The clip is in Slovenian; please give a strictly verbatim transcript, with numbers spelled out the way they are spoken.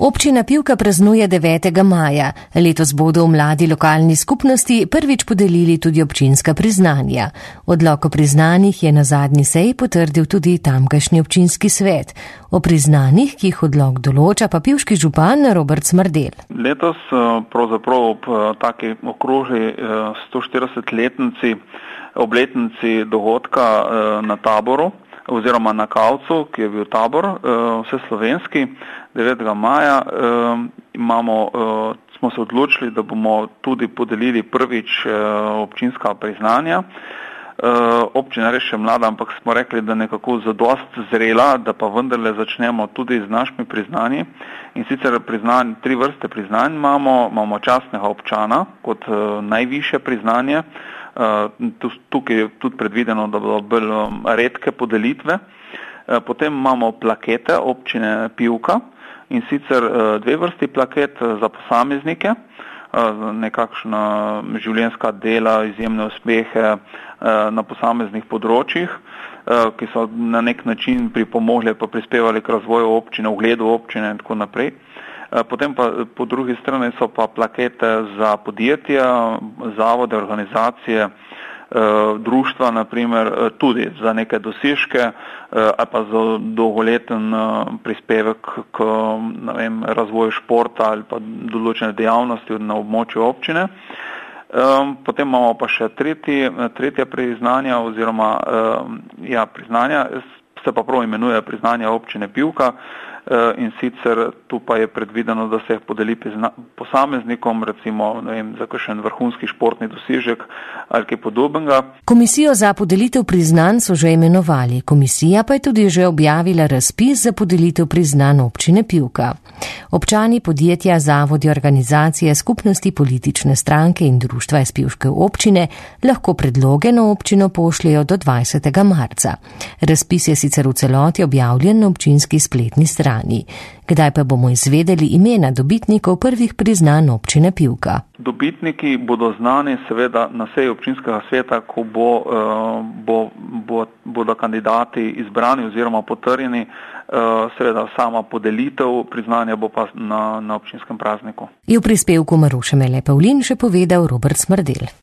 Občina Pivka praznuje devetega maja. Letos bodo v mladi lokalni skupnosti prvič podelili tudi občinska priznanja. Odlok o priznanjih je na zadnji seji potrdil tudi tamkajšnji občinski svet. O priznanjih, ki jih odlok določa, pa pivški župan Robert Smrdelj. Letos pravzaprav ob taki okrožji sto štiridesetletnici, obletnici dogodka na Taboru oziroma na Kavcu, ki je bil tabor vseslovenski, devetega maja imamo, smo se odločili, da bomo tudi podelili prvič občinska priznanja. Občina res še mlada, ampak smo rekli, da nekako zadost zrela, da pa vendarle začnemo tudi z našimi priznanji. In sicer priznanj, tri vrste priznanj imamo, imamo častnega občana kot najvišje priznanje. Tukaj je tudi predvideno, da bodo bolj redke podelitve. Potem imamo plakete občine Pivka, in sicer dve vrsti plaket za posameznike, nekakšna življenjska dela, izjemne uspehe na posameznih področjih, ki so na nek način pripomogli pa prispevali k razvoju občine, ugledu občine in tako naprej. Potem pa po drugi strani so pa plakete za podjetja, zavode, organizacije, društva, naprimer tudi za neke dosežke ali pa za dolgoleten prispevek k, ne vem, razvoju športa ali pa določene dejavnosti na območju občine. Potem imamo pa še tretji, tretje priznanja oziroma ja, priznanja, se pa prav imenuje priznanja občine Pivka. In sicer tu pa je predvideno, da se jih podeli posameznikom, recimo, ne vem, za kakšen vrhunski športni dosežek ali kaj podobnega. Komisijo za podelitev priznanj so že imenovali. Komisija pa je tudi že objavila razpis za podelitev priznanj občine Pivka. Občani, podjetja, zavodi, organizacije, skupnosti, politične stranke in društva iz pivške občine lahko predloge na občino pošljejo do dvajsetega marca. Razpis je sicer v celoti objavljen na občinski spletni strani. Kdaj pa bomo izvedeli imena dobitnikov prvih priznanj občine Pivka? Dobitniki bodo znani seveda na seji občinskega sveta, ko bo, bo, bo, bodo kandidati izbrani oziroma potrjeni. Seveda sama podelitev priznanja bo pa na, na občinskem prazniku. Je v prispevku Maruše Mele Pavlin še povedal Robert Smrdelj.